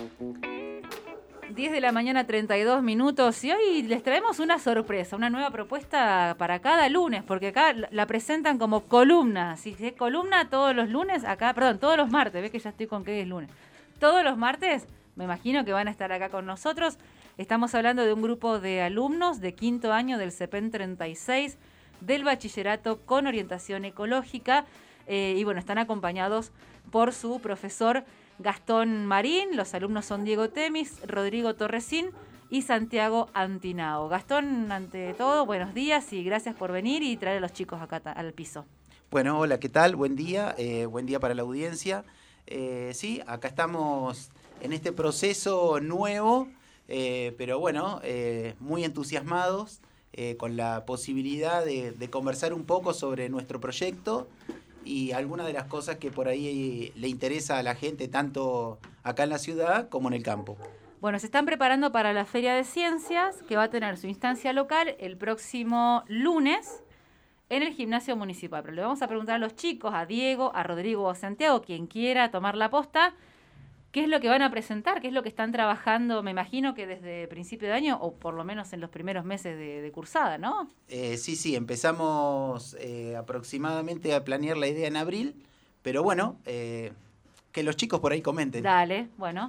10 de la mañana, 32 minutos, y hoy les traemos una sorpresa, una nueva propuesta para cada lunes, porque acá la presentan como columna. Si es columna todos los lunes, todos los martes, ves que ya estoy con que es lunes. Todos los martes, me imagino que van a estar acá con nosotros. Estamos hablando de un grupo de alumnos de quinto año del CEPEN 36, del bachillerato con orientación ecológica, y bueno, están acompañados por su profesor Gastón Marín. Los alumnos son Diego Temis, Rodrigo Torresín y Santiago Antinao. Gastón, ante todo, buenos días y gracias por venir y traer a los chicos acá al piso. Bueno, hola, ¿qué tal? Buen día para la audiencia. Sí, acá estamos en este proceso nuevo, pero bueno, muy entusiasmados con la posibilidad de conversar un poco sobre nuestro proyecto y algunas de las cosas que por ahí le interesa a la gente, tanto acá en la ciudad como en el campo. Bueno, se están preparando para la Feria de Ciencias, que va a tener su instancia local el próximo lunes en el gimnasio municipal. Pero le vamos a preguntar a los chicos, a Diego, a Rodrigo o a Santiago, quien quiera tomar la posta, qué es lo que van a presentar, qué es lo que están trabajando, me imagino que desde principio de año, o por lo menos en los primeros meses de cursada, ¿no? Sí, empezamos aproximadamente a planear la idea en abril, pero bueno, que los chicos por ahí comenten. Dale, bueno.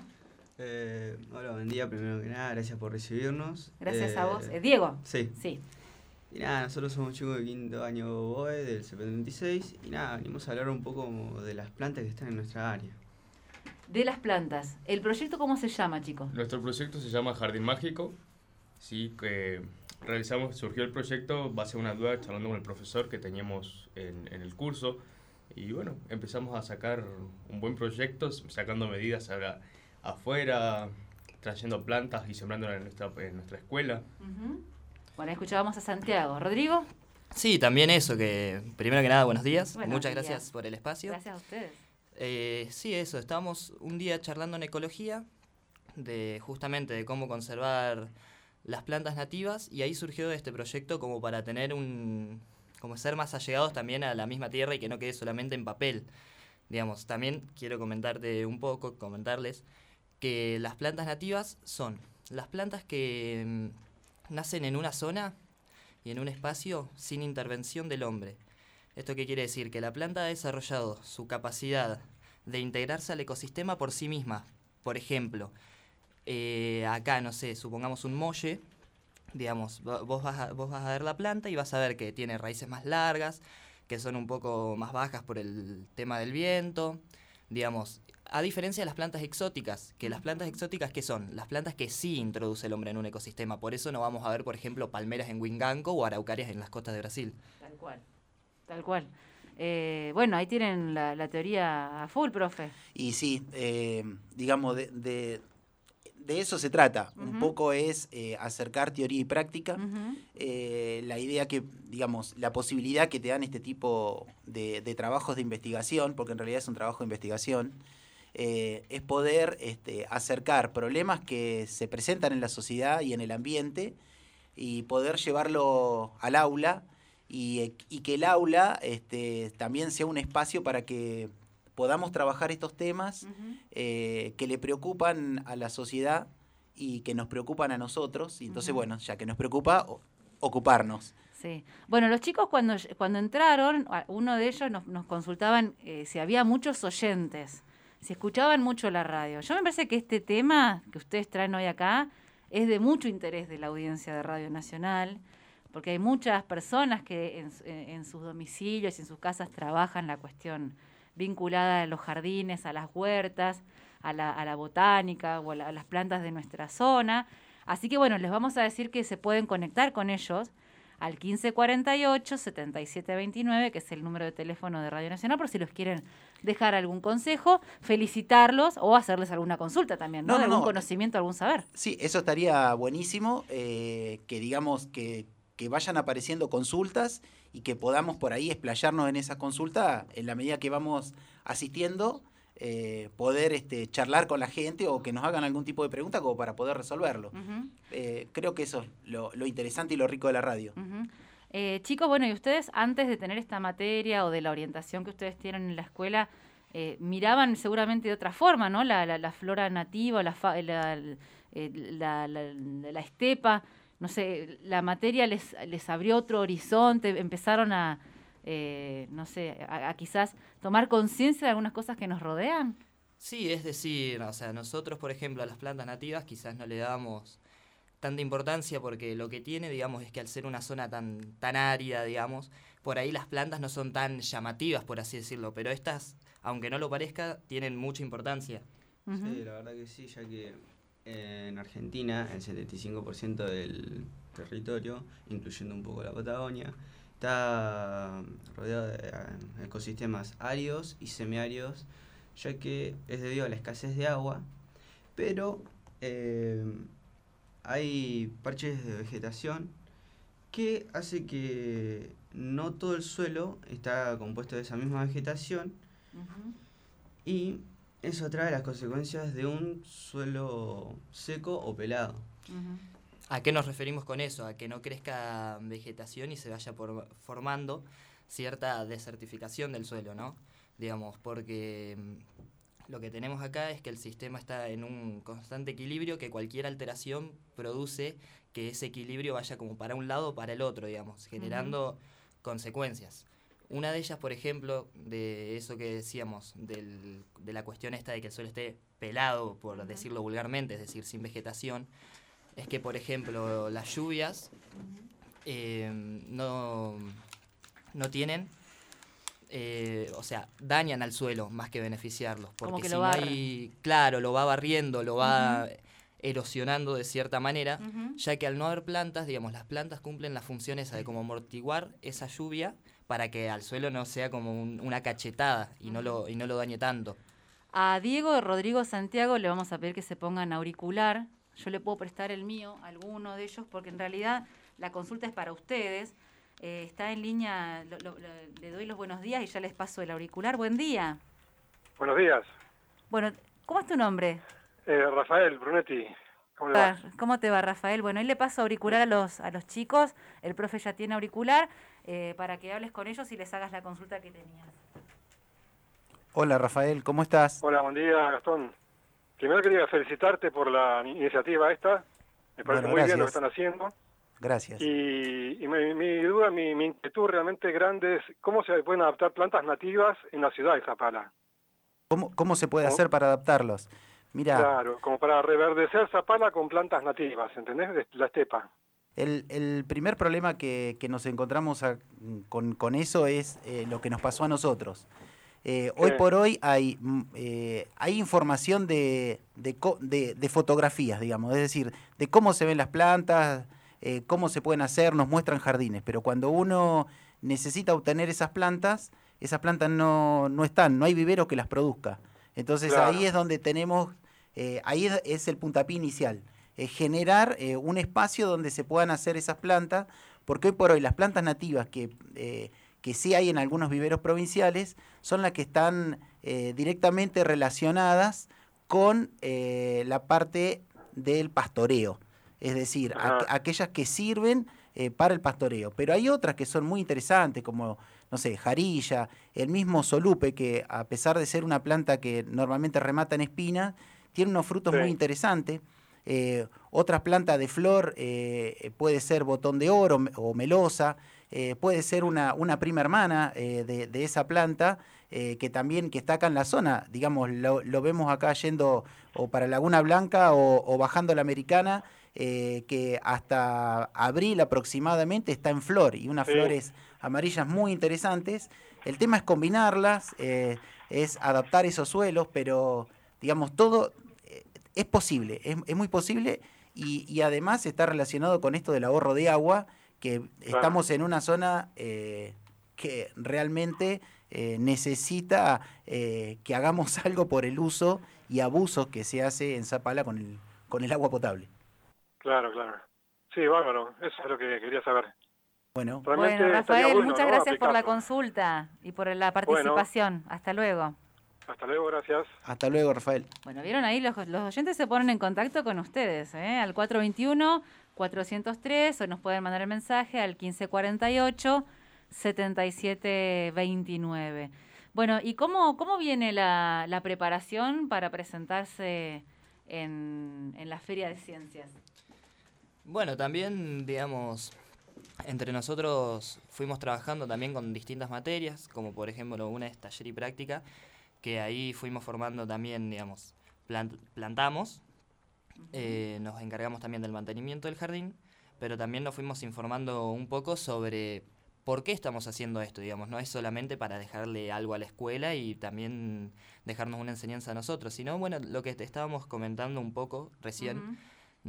Hola, buen día, primero que nada, gracias por recibirnos. Gracias a vos. ¿Diego? Sí. Y nada, nosotros somos chicos de quinto año BOE del CP26 y nada, venimos a hablar un poco de las plantas que están en nuestra área. De las plantas. ¿El proyecto cómo se llama, chicos? Nuestro proyecto se llama Jardín Mágico. Sí, que surgió el proyecto base a una duda charlando con el profesor que teníamos en el curso. Y bueno, empezamos a sacar un buen proyecto, sacando medidas afuera, trayendo plantas y sembrándolas en nuestra escuela. Uh-huh. Bueno, escuchábamos a Santiago. ¿Rodrigo? Sí, también eso, que primero que nada, buenos días. Buenos Muchas días. gracias por el espacio. Gracias a ustedes. Sí, eso, estábamos un día charlando en ecología, justamente de cómo conservar las plantas nativas, y ahí surgió este proyecto como para tener como ser más allegados también a la misma tierra y que no quede solamente en papel. Digamos, también quiero comentarles que las plantas nativas son las plantas que nacen en una zona y en un espacio sin intervención del hombre. ¿Esto qué quiere decir? Que la planta ha desarrollado su capacidad de integrarse al ecosistema por sí misma. Por ejemplo, acá, no sé, supongamos un molle, digamos, vos vas a ver la planta y vas a ver que tiene raíces más largas, que son un poco más bajas por el tema del viento, digamos, a diferencia de las plantas exóticas, que las plantas exóticas, ¿qué son? Las plantas que sí introduce el hombre en un ecosistema. Por eso no vamos a ver, por ejemplo, palmeras en Winganco o araucarias en las costas de Brasil. Tal cual. Bueno, ahí tienen la teoría a full, profe. Y sí, digamos, de eso se trata. Uh-huh. Un poco es acercar teoría y práctica. Uh-huh. La idea que, digamos, la posibilidad que te dan este tipo de trabajos de investigación, porque en realidad es un trabajo de investigación, es poder acercar problemas que se presentan en la sociedad y en el ambiente y poder llevarlo al aula y que el aula también sea un espacio para que podamos trabajar estos temas uh-huh. Que le preocupan a la sociedad y que nos preocupan a nosotros. Y entonces, uh-huh. bueno, ya que nos preocupa, ocuparnos. Sí. Bueno, los chicos cuando entraron, uno de ellos nos consultaban si había muchos oyentes, si escuchaban mucho la radio. Yo me parece que este tema que ustedes traen hoy acá es de mucho interés de la audiencia de Radio Nacional, porque hay muchas personas que en sus domicilios y en sus casas trabajan la cuestión vinculada a los jardines, a las huertas, a la botánica o a las plantas de nuestra zona. Así que bueno, les vamos a decir que se pueden conectar con ellos al 1548-7729, que es el número de teléfono de Radio Nacional, por si los quieren dejar algún consejo, felicitarlos o hacerles alguna consulta también, ¿no? De algún conocimiento, algún saber. Sí, eso estaría buenísimo, que digamos que vayan apareciendo consultas y que podamos por ahí explayarnos en esa consulta en la medida que vamos asistiendo, poder charlar con la gente o que nos hagan algún tipo de pregunta como para poder resolverlo. Uh-huh. Creo que eso es lo interesante y lo rico de la radio. Uh-huh. Chicos, bueno, y ustedes antes de tener esta materia o de la orientación que ustedes tienen en la escuela, miraban seguramente de otra forma, ¿no? La flora nativa, la estepa, no sé, la materia les abrió otro horizonte, empezaron a, no sé, a quizás tomar conciencia de algunas cosas que nos rodean. Sí, es decir, o sea, nosotros, por ejemplo, a las plantas nativas quizás no le damos tanta importancia porque lo que tiene, digamos, es que al ser una zona tan árida, digamos, por ahí las plantas no son tan llamativas, por así decirlo, pero estas, aunque no lo parezca, tienen mucha importancia. Uh-huh. Sí, la verdad que sí, ya que en Argentina el 75% del territorio, incluyendo un poco la Patagonia, está rodeado de ecosistemas áridos y semiáridos, ya que es debido a la escasez de agua, pero hay parches de vegetación que hace que no todo el suelo está compuesto de esa misma vegetación, uh-huh, y eso trae las consecuencias de un suelo seco o pelado. Uh-huh. ¿A qué nos referimos con eso? A que no crezca vegetación y se vaya formando cierta desertificación del suelo, ¿no? Digamos, porque lo que tenemos acá es que el sistema está en un constante equilibrio, que cualquier alteración produce que ese equilibrio vaya como para un lado o para el otro, digamos, generando uh-huh consecuencias. Una de ellas, por ejemplo, de eso que decíamos, de la cuestión esta de que el suelo esté pelado, por uh-huh decirlo vulgarmente, es decir, sin vegetación, es que, por ejemplo, las lluvias no tienen, o sea, dañan al suelo más que beneficiarlos. Porque si no hay, claro, lo va barriendo, lo va erosionando de cierta manera, uh-huh, ya que al no haber plantas, digamos, las plantas cumplen las funciones de como amortiguar esa lluvia para que al suelo no sea como una cachetada y no lo dañe tanto. A Diego Rodrigo Santiago le vamos a pedir que se pongan auricular. Yo le puedo prestar el mío a alguno de ellos porque en realidad la consulta es para ustedes. Está en línea, le doy los buenos días y ya les paso el auricular. Buen día. Buenos días. Bueno, ¿cómo es tu nombre? Rafael Brunetti. ¿Cómo te va, Rafael? Bueno, ahí le paso auricular a los chicos. El profe ya tiene auricular para que hables con ellos y les hagas la consulta que tenías. Hola, Rafael, ¿cómo estás? Hola, buen día, Gastón. Primero quería felicitarte por la iniciativa esta. Me parece muy bien lo que están haciendo. Gracias. Y mi duda, mi inquietud realmente grande es cómo se pueden adaptar plantas nativas en la ciudad de Zapala. ¿Cómo se puede hacer para adaptarlos? Mirá, claro, como para reverdecer Zapala con plantas nativas, ¿entendés? De la estepa. El primer problema que nos encontramos con eso es lo que nos pasó a nosotros. Hoy por hoy hay información de fotografías, digamos, es decir, de cómo se ven las plantas, cómo se pueden hacer, nos muestran jardines, pero cuando uno necesita obtener esas plantas no están, no hay vivero que las produzca. Entonces claro, ahí es donde tenemos, ahí es el puntapié inicial, generar un espacio donde se puedan hacer esas plantas, porque hoy por hoy las plantas nativas que sí hay en algunos viveros provinciales son las que están directamente relacionadas con la parte del pastoreo, es decir, aquellas que sirven para el pastoreo. Pero hay otras que son muy interesantes, como, no sé, jarilla, el mismo solupe, que a pesar de ser una planta que normalmente remata en espinas, tiene unos frutos muy interesantes. Otras plantas de flor puede ser botón de oro o melosa, puede ser una prima hermana de esa planta que también que está acá en la zona, digamos, lo vemos acá yendo o para Laguna Blanca o bajando la Americana, que hasta abril aproximadamente está en flor y unas flores amarillas muy interesantes. El tema es combinarlas, es adaptar esos suelos, pero digamos todo es posible, es muy posible y además está relacionado con esto del ahorro de agua, que estamos en una zona que realmente necesita que hagamos algo por el uso y abuso que se hace en Zapala con el agua potable. Claro. Sí, bárbaro, eso es lo que quería saber. Bueno, Rafael, muchas gracias por la consulta y por la participación. Hasta luego. Hasta luego, gracias. Hasta luego, Rafael. Bueno, vieron ahí, los oyentes se ponen en contacto con ustedes, al 421-403, o nos pueden mandar el mensaje al 1548-7729. Bueno, ¿y cómo viene la preparación para presentarse en la Feria de Ciencias? Bueno, también, digamos, entre nosotros fuimos trabajando también con distintas materias, como por ejemplo una es taller y práctica, que ahí fuimos formando también, digamos, plantamos, nos encargamos también del mantenimiento del jardín, pero también nos fuimos informando un poco sobre por qué estamos haciendo esto, digamos, no es solamente para dejarle algo a la escuela y también dejarnos una enseñanza a nosotros, sino, bueno, lo que te estábamos comentando un poco recién,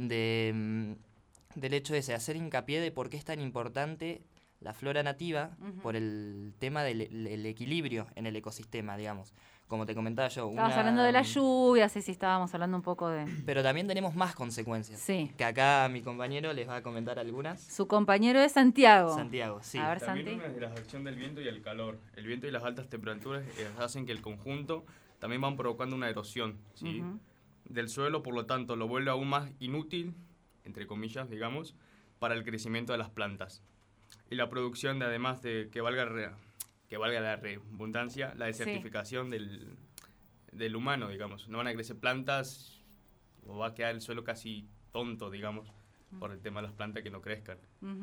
del hecho de hacer hincapié de por qué es tan importante la flora nativa por el tema del equilibrio en el ecosistema, digamos. Como te comentaba yo. Estabas hablando de las lluvias, sí, estábamos hablando un poco de... Pero también tenemos más consecuencias. Sí. Que acá mi compañero les va a comentar algunas. Su compañero es Santiago. Santiago, sí. A ver, También Santi. una es la acción del viento y el calor. El viento y las altas temperaturas hacen que el conjunto también van provocando una erosión, ¿sí? Del suelo, por lo tanto, lo vuelve aún más inútil, entre comillas, digamos, para el crecimiento de las plantas. Y la producción, además de que valga la redundancia, la desertificación del humano, digamos. No van a crecer plantas o va a quedar el suelo casi tonto, digamos, por el tema de las plantas que no crezcan.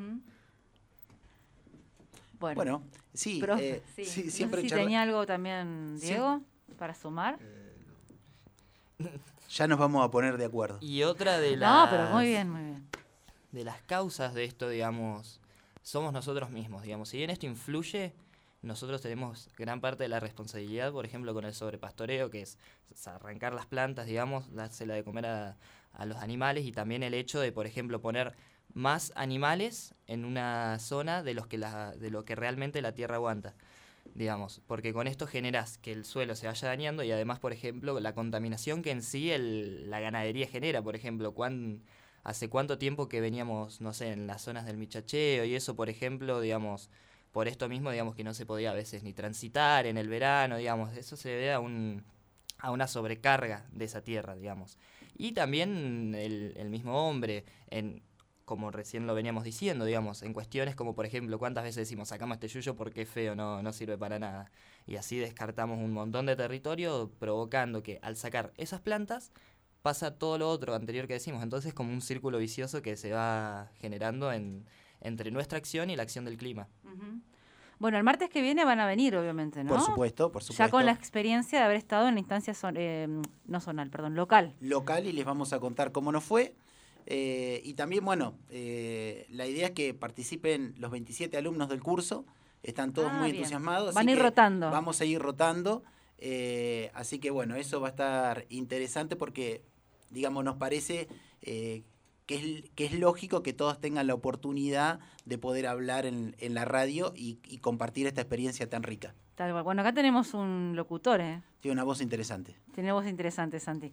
Bueno, sí, sí. siempre no sé si tenía algo también, Diego, para sumar. Ya nos vamos a poner de acuerdo. Y otra de las... No, pero muy bien. De las causas de esto, digamos, somos nosotros mismos, digamos. Si bien esto influye, nosotros tenemos gran parte de la responsabilidad, por ejemplo, con el sobrepastoreo, que es arrancar las plantas, digamos, dársela de comer a los animales, y también el hecho de, por ejemplo, poner más animales en una zona de lo que realmente la tierra aguanta, digamos, porque con esto generas que el suelo se vaya dañando y además, por ejemplo, la contaminación que en sí la ganadería genera, por ejemplo, hace cuánto tiempo que veníamos, no sé, en las zonas del Michacheo y eso, por ejemplo, digamos, por esto mismo, digamos, que no se podía a veces ni transitar en el verano, digamos, eso se debe a una sobrecarga de esa tierra, digamos. Y también el mismo hombre, como recién lo veníamos diciendo, digamos, en cuestiones como, por ejemplo, cuántas veces decimos, sacamos este yuyo porque es feo, no sirve para nada. Y así descartamos un montón de territorio, provocando que al sacar esas plantas pasa todo lo otro anterior que decimos. Entonces como un círculo vicioso que se va generando entre nuestra acción y la acción del clima. Bueno, el martes que viene van a venir, obviamente, ¿no? Por supuesto. Ya con la experiencia de haber estado en la instancia local. Local, y les vamos a contar cómo nos fue. Y también, bueno, la idea es que participen los 27 alumnos del curso. Están todos muy entusiasmados. Van a ir rotando. Vamos a ir rotando. Así que, bueno, eso va a estar interesante porque, digamos, nos parece que es lógico que todos tengan la oportunidad de poder hablar en la radio y compartir esta experiencia tan rica. Tal cual. Bueno, acá tenemos un locutor, Tiene una voz interesante. Tiene voz interesante, Santi.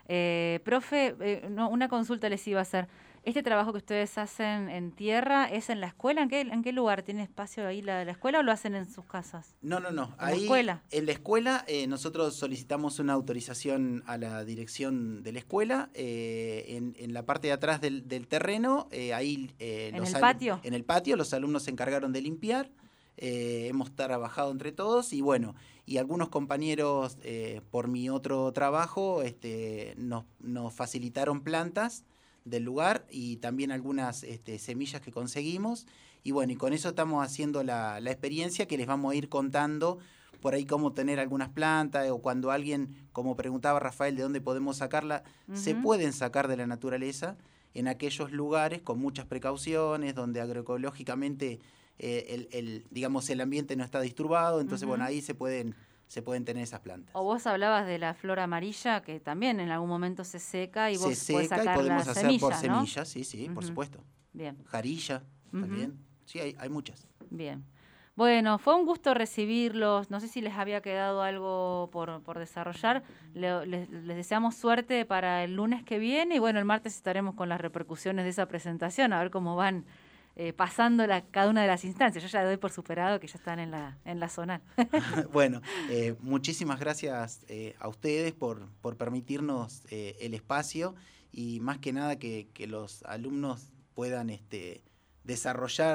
Profe, una consulta les iba a hacer. ¿Este trabajo que ustedes hacen en tierra es en la escuela? ¿En qué lugar? ¿Tiene espacio ahí la escuela o lo hacen en sus casas? No. ¿En la escuela? En la escuela nosotros solicitamos una autorización a la dirección de la escuela. En la parte de atrás del terreno, ahí... ¿En el patio? En el patio, los alumnos se encargaron de limpiar. Hemos trabajado entre todos y bueno, y algunos compañeros por mi otro trabajo nos facilitaron plantas del lugar y también algunas semillas que conseguimos y bueno, y con eso estamos haciendo la experiencia que les vamos a ir contando por ahí cómo tener algunas plantas o cuando alguien, como preguntaba Rafael, de dónde podemos sacarla, se pueden sacar de la naturaleza en aquellos lugares con muchas precauciones, donde agroecológicamente digamos el ambiente no está disturbado, entonces bueno, ahí se pueden tener esas plantas. O vos hablabas de la flor amarilla que también en algún momento se seca y vos podés sacar y podemos hacer semilla, por ¿no? semillas, sí, por supuesto. Bien. Jarilla también, sí, hay muchas. Bien. Bueno, fue un gusto recibirlos. No sé si les había quedado algo por desarrollar. Les deseamos suerte para el lunes que viene y bueno, el martes estaremos con las repercusiones de esa presentación, a ver cómo van pasando cada una de las instancias. Yo ya doy por superado que ya están en la zonal. Bueno, muchísimas gracias a ustedes por permitirnos el espacio y más que nada que los alumnos puedan desarrollar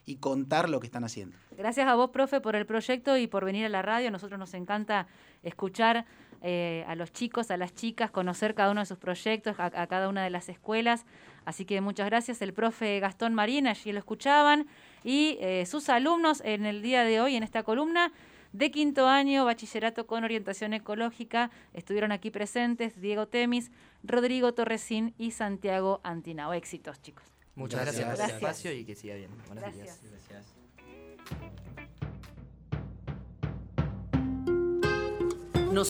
y contar lo que están haciendo. Gracias a vos, profe, por el proyecto y por venir a la radio. A nosotros nos encanta escuchar a los chicos, a las chicas, conocer cada uno de sus proyectos, a cada una de las escuelas. Así que muchas gracias. El profe Gastón Marín, allí lo escuchaban, y sus alumnos en el día de hoy, en esta columna de 5º año, bachillerato con orientación ecológica, estuvieron aquí presentes Diego Temis, Rodrigo Torresín y Santiago Antinao. Éxitos, chicos. Muchas gracias por el Gracias. espacio y que siga bien. Buenos Gracias. días. Gracias.